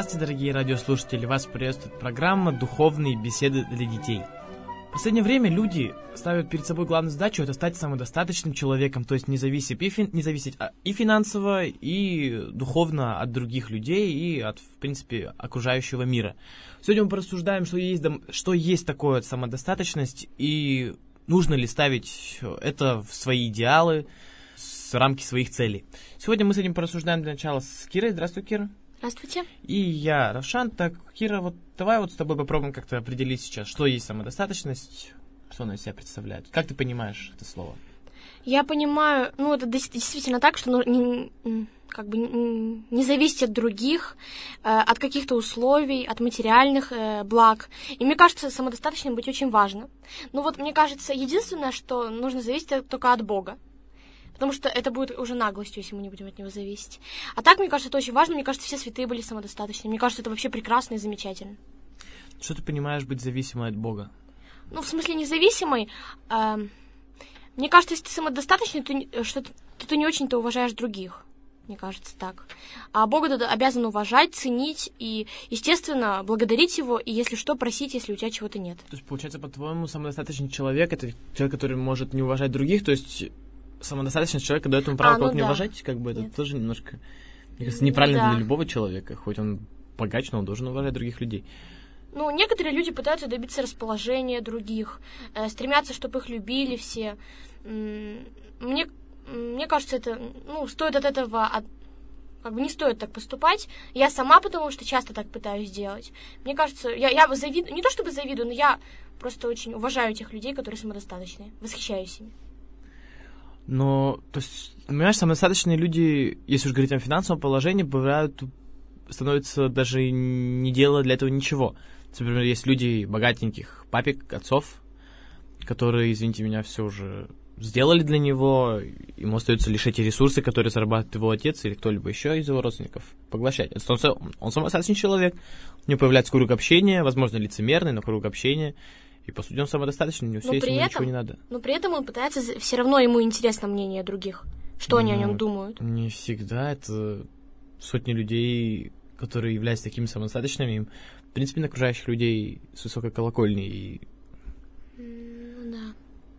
Здравствуйте, дорогие радиослушатели! Вас приветствует программа «Духовные беседы для детей». В последнее время люди ставят перед собой главную задачу – это стать самодостаточным человеком, то есть не зависеть и финансово, и духовно от других людей, и от, в принципе, окружающего мира. Сегодня мы порассуждаем, что есть такое самодостаточность, и нужно ли ставить это в свои идеалы, в рамки своих целей. Сегодня мы с этим порассуждаем для начала с Кирой. Здравствуй, Кира. Здравствуйте. И я, Равшан. Так, Кира, давай с тобой попробуем как-то определить сейчас, что есть самодостаточность, что она из себя представляет. Как ты понимаешь это слово? Я понимаю, это действительно так, что не зависеть от других, от каких-то условий, от материальных благ. И мне кажется, самодостаточным быть очень важно. Мне кажется, единственное, что нужно зависеть только от Бога. Потому что это будет уже наглостью, если мы не будем от него зависеть. А так, мне кажется, это очень важно. Мне кажется, все святые были самодостаточны. Мне кажется, это вообще прекрасно и замечательно. Что ты понимаешь быть зависимой от Бога? В смысле, независимой. Мне кажется, если ты самодостаточный, то ты не очень-то уважаешь других. Мне кажется, так. А Бога ты обязан уважать, ценить и, естественно, благодарить его, и, если что, просить, если у тебя чего-то нет. То есть, получается, по-твоему, самодостаточный человек — это человек, который может не уважать других, то есть самодостаточность человека дает ему право кого-то не уважать, это Нет. тоже немножко, мне кажется, неправильно для любого человека, хоть он богач, но он должен уважать других людей. Некоторые люди пытаются добиться расположения других, стремятся, чтобы их любили все. Мне кажется, это, стоит от этого, не стоит так поступать. Я сама, потому что часто так пытаюсь делать. Мне кажется, я завидую, не то чтобы завидую, но я просто очень уважаю тех людей, которые самодостаточные, восхищаюсь ими. То есть, понимаешь, самодостаточные люди, если уж говорить о финансовом положении, бывают, становятся даже не делая для этого ничего. Например, есть люди богатеньких папик, отцов, которые, извините меня, все уже сделали для него, ему остается лишь эти ресурсы, которые зарабатывает его отец или кто-либо еще из его родственников, поглощать. Он самодостаточный человек, у него появляется круг общения, возможно, лицемерный, но круг общения. И, по сути, он самодостаточный, у него все есть, ему ничего не надо. Но при этом он пытается, все равно ему интересно мнение других. Что они о нем думают? Не всегда. Это сотни людей, которые являются такими самодостаточными, им, в принципе, на окружающих людей с высокой колокольни. Да.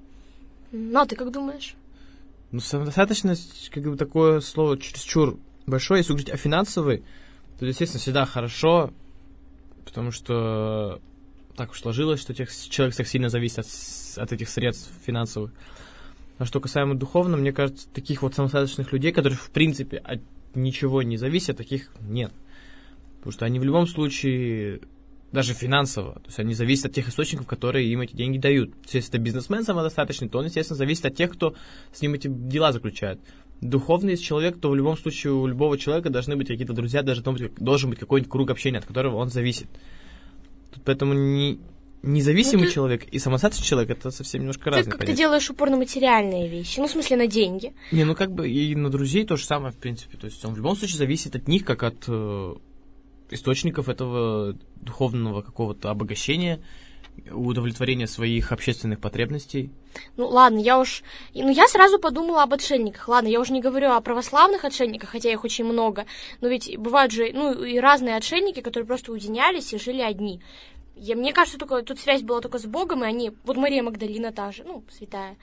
А ты как думаешь? Самодостаточность, такое слово чересчур большое. Если говорить о финансовой, то, естественно, всегда хорошо, потому что так уж сложилось, что человек так сильно зависит от этих средств финансовых. А что касаемо духовного, мне кажется, таких самодостаточных людей, которые, в принципе, от ничего не зависят, таких нет. Потому что они в любом случае, даже финансово, то есть они зависят от тех источников, которые им эти деньги дают. Если это бизнесмен самодостаточный, то он, естественно, зависит от тех, кто с ним эти дела заключает. Духовный человек, то в любом случае у любого человека должны быть какие-то друзья, должен быть какой-нибудь круг общения, от которого он зависит. Поэтому независимый человек и самодостаточный человек — это совсем немножко разные понятия. Ты делаешь упор на материальные вещи, в смысле на деньги. И на друзей то же самое, в принципе. То есть он в любом случае зависит от них, как от источников этого духовного какого-то обогащения, удовлетворения своих общественных потребностей. Ладно, я сразу подумала об отшельниках. Ладно, я уже не говорю о православных отшельниках, хотя их очень много. Но ведь бывают же, и разные отшельники, которые просто уединялись и жили одни. Мне кажется, тут связь была только с Богом, и они... Мария Магдалина та же, святая.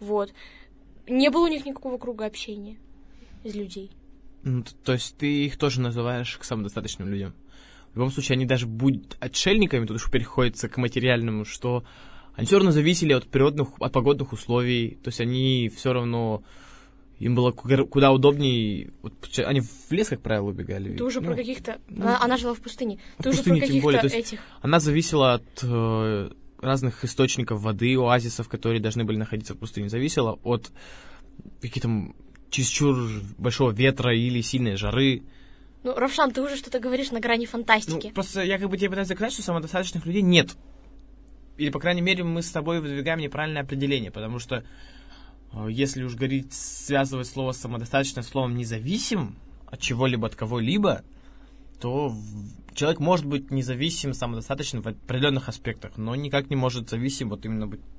Не было у них никакого круга общения из людей. То есть ты их тоже называешь самодостаточным людям? В любом случае, они даже будут отшельниками, тут уж переходится к материальному, что они все равно зависели от погодных условий, то есть они все равно, им было куда удобнее, они в лес, как правило, убегали. Ты уже про каких-то... Она жила в пустыне. Ты уже пустыне, про тем более, каких-то этих... Она зависела от разных источников воды, оазисов, которые должны были находиться в пустыне, зависела от каких-то чересчур большого ветра или сильной жары. Равшан, ты уже что-то говоришь на грани фантастики. Просто я тебе пытаюсь доказать, что самодостаточных людей нет. Или, по крайней мере, мы с тобой выдвигаем неправильное определение, потому что если уж связывать слово самодостаточно с словом независим от чего-либо, от кого-либо, то человек может быть независим, самодостаточным в определенных аспектах, но никак не может зависим именно быть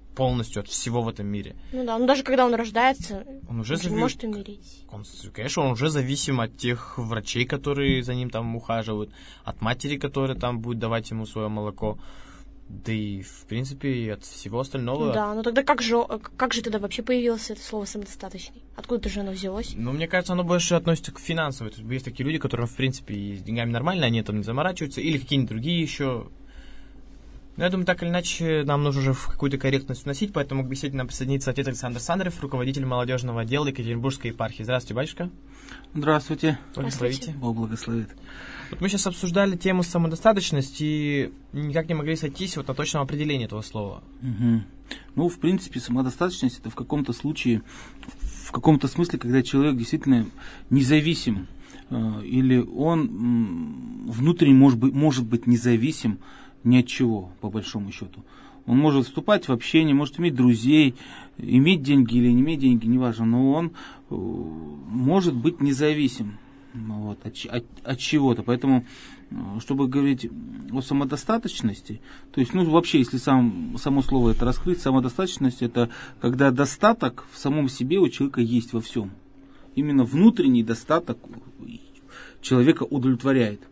полностью от всего в этом мире. Ну да, даже когда он рождается, он уже не может умереть. Конечно, он уже зависим от тех врачей, которые за ним там ухаживают, от матери, которая там будет давать ему свое молоко, да и, в принципе, и от всего остального. Ну да, но тогда как же тогда вообще появилось это слово «самодостаточный»? Откуда же оно взялось? Ну, мне кажется, оно больше относится к финансовой. То есть есть такие люди, которым, в принципе, и с деньгами нормально, они там не заморачиваются, или какие-нибудь другие еще. Но я думаю, так или иначе, нам нужно уже в какую-то корректность вносить, поэтому к беседе нам присоединится отец Александр Сандров, руководитель молодежного отдела Екатеринбургской епархии. Здравствуйте, батюшка. Здравствуйте. Здравствуйте. Бог благословит. Вот мы сейчас обсуждали тему самодостаточности и никак не могли сойтись вот на точном определении этого слова. Угу. Ну, в принципе, самодостаточность это в каком-то случае, в каком-то смысле, когда человек действительно независим, или он внутренне может быть независим ни от чего, по большому счету. Он может вступать в общение, может иметь друзей, иметь деньги или не иметь деньги, неважно, но он может быть независим вот, от чего-то. Поэтому, чтобы говорить о самодостаточности, то есть, ну, вообще, если само слово это раскрыть, самодостаточность это когда достаток в самом себе у человека есть во всем. Именно внутренний достаток человека удовлетворяет.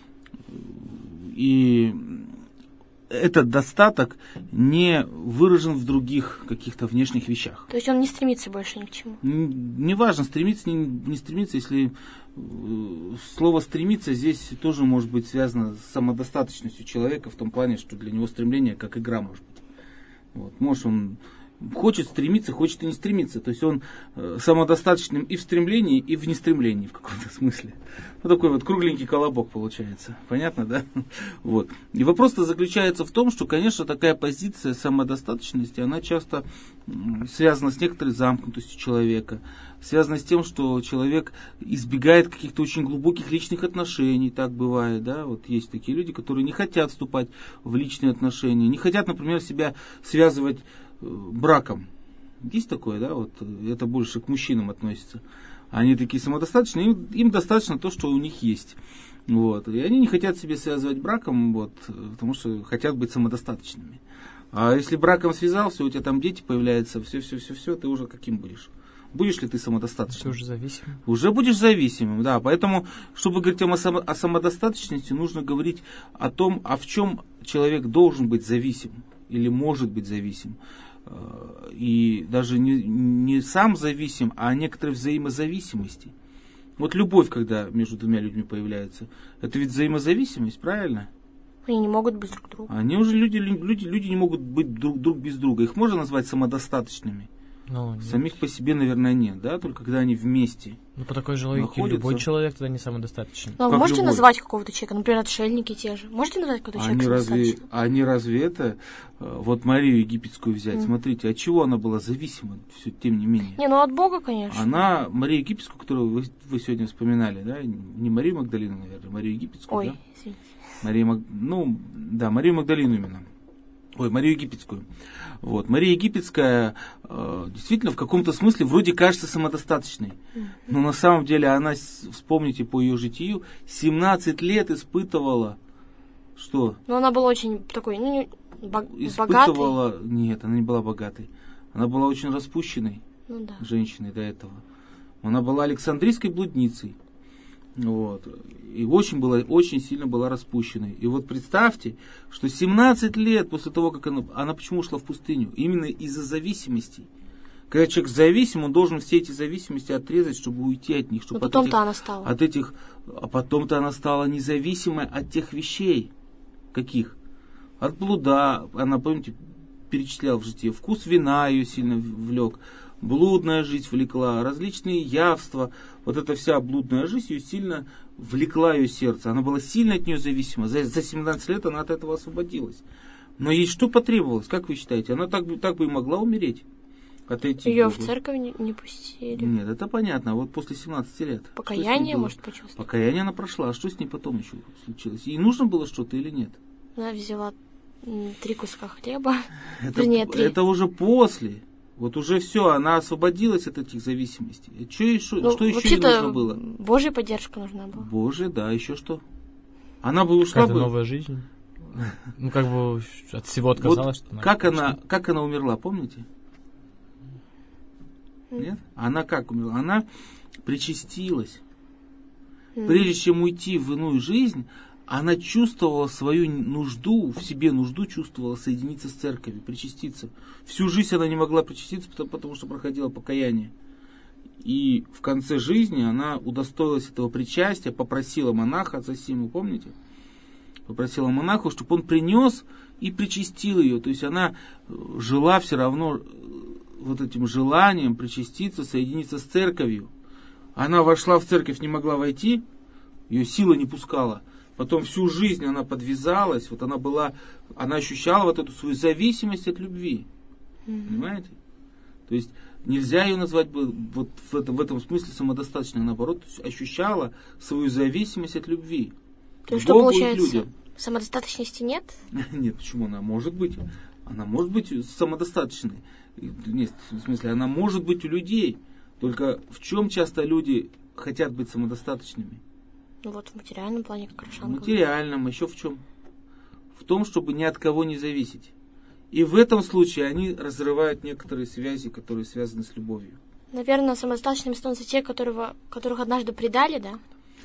И этот достаток не выражен в других каких-то внешних вещах. То есть он не стремится больше ни к чему? Неважно, стремиться, не стремиться, если слово «стремиться» здесь тоже может быть связано с самодостаточностью человека, в том плане, что для него стремление как игра может быть. Вот. Может, он хочет стремиться, хочет и не стремиться. То есть он самодостаточным и в стремлении, и в нестремлении в каком-то смысле. Вот такой вот кругленький колобок получается. Понятно, да? Вот. И вопрос-то заключается в том, что, конечно, такая позиция самодостаточности, она часто связана с некоторой замкнутостью человека, связана с тем, что человек избегает каких-то очень глубоких личных отношений, так бывает, да? Вот есть такие люди, которые не хотят вступать в личные отношения, не хотят, например, себя связывать браком. Есть такое, да, вот это больше к мужчинам относится. Они такие самодостаточные, им достаточно то, что у них есть. Вот. И они не хотят себя связывать браком, вот, потому что хотят быть самодостаточными. А если браком связался, у тебя там дети появляются, все, ты уже каким будешь? Будешь ли ты самодостаточным? Ты уже зависимым. Уже будешь зависимым, да. Поэтому, чтобы говорить о самодостаточности, нужно говорить о том, а в чем человек должен быть зависим или может быть зависим. И даже не сам зависим, а некоторые взаимозависимости. Вот любовь, когда между двумя людьми появляется, это ведь взаимозависимость, правильно? Они не могут быть друг другом. Они уже люди не могут быть друг без друга. Их можно назвать самодостаточными? Ну, самих по себе, наверное, нет, да, только когда они вместе. Ну, по такой же логике любой человек тогда не самодостаточен. Ну, а вы можете назвать какого-то человека, например, отшельники те же? Можете назвать какого-то человека самодостаточным? Они разве это, вот Марию Египетскую взять, смотрите, от чего она была зависима, все, тем не менее? Не, ну от Бога, конечно. Она, Марию Египетскую, которую вы сегодня вспоминали, да, не Марию Магдалину, наверное, Марию Египетскую, Ой, да? извините. Марию Магдалину именно. Марию Египетскую. Вот. Мария Египетская действительно в каком-то смысле вроде кажется самодостаточной. Но на самом деле она, вспомните по ее житию, 17 лет испытывала, что? Ну, она была очень такой, богатой. Нет, она не была богатой. Она была очень распущенной женщиной до этого. Она была Александрийской блудницей. Вот. И очень сильно была распущенной. И вот представьте, что 17 лет после того, как она почему ушла в пустыню? Именно из-за зависимостей. Когда человек зависим, он должен все эти зависимости отрезать, чтобы уйти от них. Чтобы потом-то она стала. А потом-то она стала независимой от тех вещей. Каких? От блуда. Она, помните, перечисляла в житии. Вкус вина ее сильно влек. Блудная жизнь влекла, различные явства. Вот эта вся блудная жизнь ее сильно влекла ее сердце. Она была сильно от нее зависима. За 17 лет она от этого освободилась. Но ей что потребовалось, как вы считаете? Она так бы и могла умереть. Ее в церковь не пустили. Нет, это понятно. Вот после 17 лет. Покаяние, может, почувствовать? Покаяние она прошла. А что с ней потом еще случилось? Ей нужно было что-то или нет? Она взяла 3 куска хлеба. Это уже после. Вот уже все, она освободилась от этих зависимостей. Что еще ей нужно было? Божья поддержка нужна была. Божья, да, еще что? Она бы ушла бы. Новая жизнь. Ну, как бы от всего отказалась, Вот что как она умерла, помните? Нет? Она как умерла? Она причастилась. Прежде чем уйти в иную жизнь, она чувствовала свою нужду, в себе нужду чувствовала соединиться с церковью, причаститься. Всю жизнь она не могла причаститься, потому что проходила покаяние. И в конце жизни она удостоилась этого причастия, попросила монаха Зосиму, помните? Попросила монаха, чтобы он принес и причастил ее. То есть она жила все равно вот этим желанием причаститься, соединиться с церковью. Она вошла в церковь, не могла войти, ее сила не пускала. Потом всю жизнь она подвязалась, вот она ощущала вот эту свою зависимость от любви. Понимаете? То есть нельзя ее назвать вот в этом смысле самодостаточной, наоборот, ощущала свою зависимость от любви. То есть что получается, самодостаточности нет? Нет, почему она может быть? Она может быть самодостаточной. Нет, в смысле, она может быть у людей. Только в чем часто люди хотят быть самодостаточными? Ну вот в материальном плане, как Рошан В материальном, еще в чем? В том, чтобы ни от кого не зависеть. И в этом случае они разрывают некоторые связи, которые связаны с любовью. Наверное, самодостаточными становятся те, которых однажды предали, да?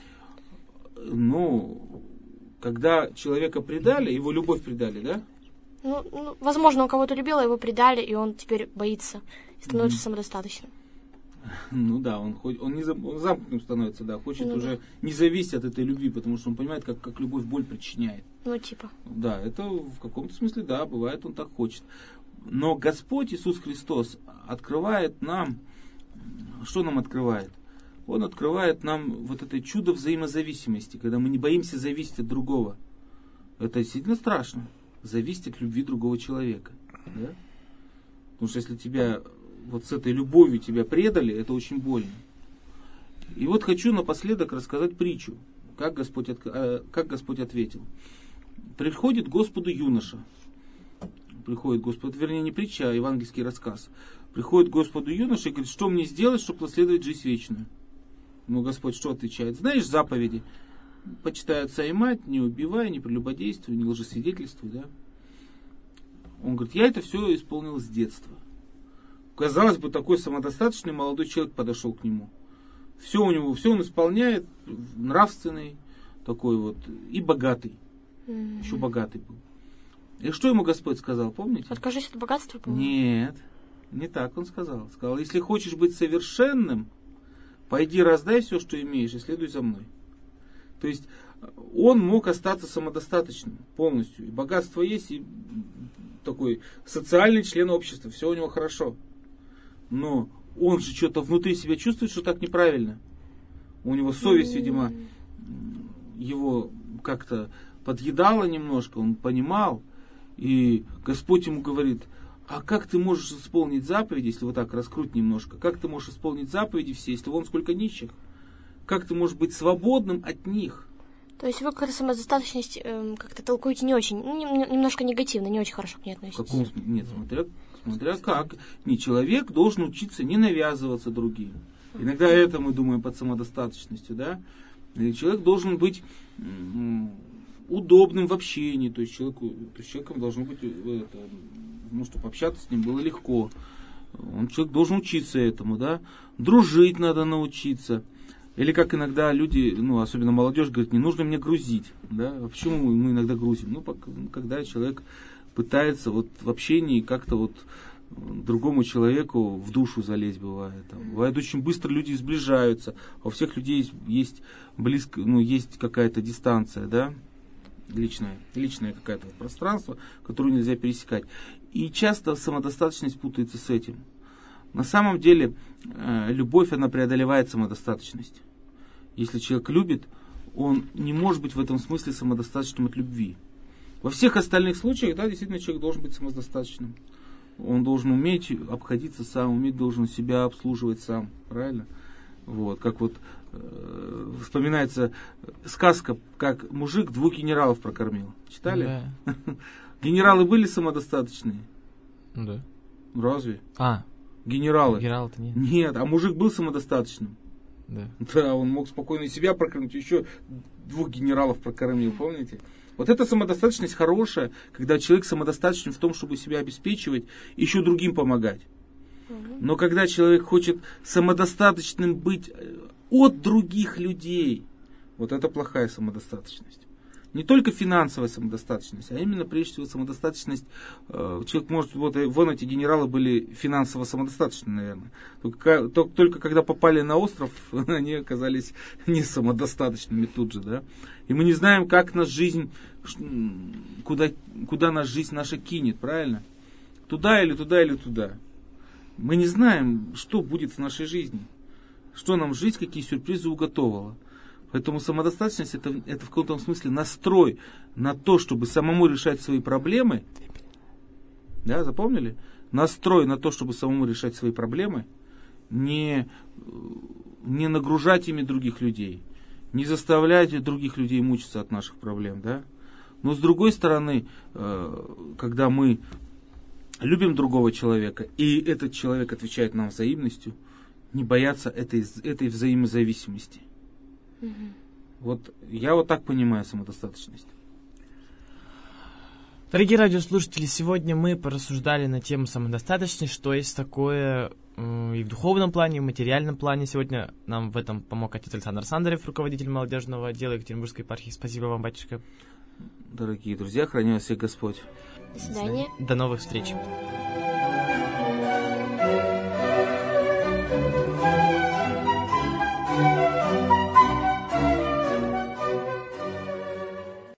Ну, когда человека предали, его любовь предали, да? Ну, возможно, он кого-то любил, а его предали, и он теперь боится и становится самодостаточным. Ну да, он замкнутым становится, да, хочет уже не зависеть от этой любви, потому что он понимает, как любовь боль причиняет. Ну, типа. Да, это в каком-то смысле, да, бывает, он так хочет. Но Господь Иисус Христос открывает нам, что нам открывает? Он открывает нам вот это чудо взаимозависимости, когда мы не боимся зависеть от другого. Это действительно страшно, зависеть от любви другого человека. Да? Потому что если тебя вот с этой любовью тебя предали, это очень больно. И вот хочу напоследок рассказать притчу, как Господь ответил. Приходит к Господу юноша. Приходит Господу, вернее, не притча, а евангельский рассказ. Приходит к Господу юноша и говорит, что мне сделать, чтобы наследовать жизнь вечную? Ну, Господь что отвечает? Знаешь заповеди? Почитай отца и мать, не убивай, не прелюбодействуй, не лжесвидетельствуй, да? Он говорит, я это все исполнил с детства. Казалось бы, такой самодостаточный молодой человек подошел к нему. Все у него, все он исполняет, нравственный такой вот, и богатый. Еще богатый был. И что ему Господь сказал, помните? Откажись от богатства, по-моему. Нет, не так он сказал. Сказал, если хочешь быть совершенным, пойди раздай все, что имеешь, и следуй за мной. То есть он мог остаться самодостаточным полностью. И богатство есть, и такой социальный член общества, все у него хорошо. Но он же что-то внутри себя чувствует, что так неправильно. У него совесть, видимо, его как-то подъедала немножко, он понимал. И Господь ему говорит, а как ты можешь исполнить заповеди, если вот так раскруть немножко, как ты можешь исполнить заповеди все, если вон сколько нищих? Как ты можешь быть свободным от них? То есть вы к самодостаточности как-то толкуете не очень, немножко негативно, не очень хорошо к ней относитесь. В каком смысле? Нет, смотря как. Не, человек должен учиться не навязываться другим. Иногда это мы думаем под самодостаточностью, да? И человек должен быть удобным в общении, то есть человеком должно быть, чтобы общаться с ним было легко. Человек должен учиться этому, да? Дружить надо научиться. Или как иногда люди, особенно молодежь, говорит, не нужно мне грузить. Да? А почему мы иногда грузим? Когда человек пытается в общении как-то другому человеку в душу залезть, бывает. Бывает, очень быстро люди сближаются, а у всех людей есть есть какая-то дистанция, да? Личное какое-то пространство, которое нельзя пересекать. И часто самодостаточность путается с этим. На самом деле, любовь, она преодолевает самодостаточность. Если человек любит, он не может быть в этом смысле самодостаточным от любви. Во всех остальных случаях, да, действительно, человек должен быть самодостаточным. Он должен уметь обходиться сам, должен себя обслуживать сам. Правильно? Как вспоминается сказка, как мужик 2 генералов прокормил. Читали? Да. Генералы были самодостаточные? Да. Разве? А. Генералы. Генерал-то нет. Нет, а мужик был самодостаточным. Да. Да, он мог спокойно себя прокормить, еще 2 генералов прокормил, помните? Вот эта самодостаточность хорошая, когда человек самодостаточен в том, чтобы себя обеспечивать, еще другим помогать. Но когда человек хочет самодостаточным быть от других людей, вот это плохая самодостаточность. Не только финансовая самодостаточность, а именно, прежде всего, самодостаточность. Человек может, вот эти генералы были финансово самодостаточны, наверное. Только когда попали на остров, они оказались не самодостаточными тут же, да. И мы не знаем, как нас жизнь, куда нас жизнь наша кинет, правильно? Туда или туда или туда. Мы не знаем, что будет в нашей жизни. Что нам жизнь, какие сюрпризы уготовила. Поэтому самодостаточность это в каком-то смысле настрой на то, чтобы самому решать свои проблемы. Да, запомнили? Настрой на то, чтобы самому решать свои проблемы, не нагружать ими других людей, не заставлять других людей мучиться от наших проблем. Да? Но с другой стороны, когда мы любим другого человека, и этот человек отвечает нам взаимностью, не бояться этой взаимозависимости. Вот я вот так понимаю самодостаточность. Дорогие радиослушатели, сегодня мы порассуждали на тему самодостаточности, что есть такое и в духовном плане, и в материальном плане. Сегодня нам в этом помог отец Александр Сандарев, руководитель молодежного отдела Екатеринбургской епархии. Спасибо вам, батюшка. Дорогие друзья, храни вас всех Господь. До свидания. До новых встреч.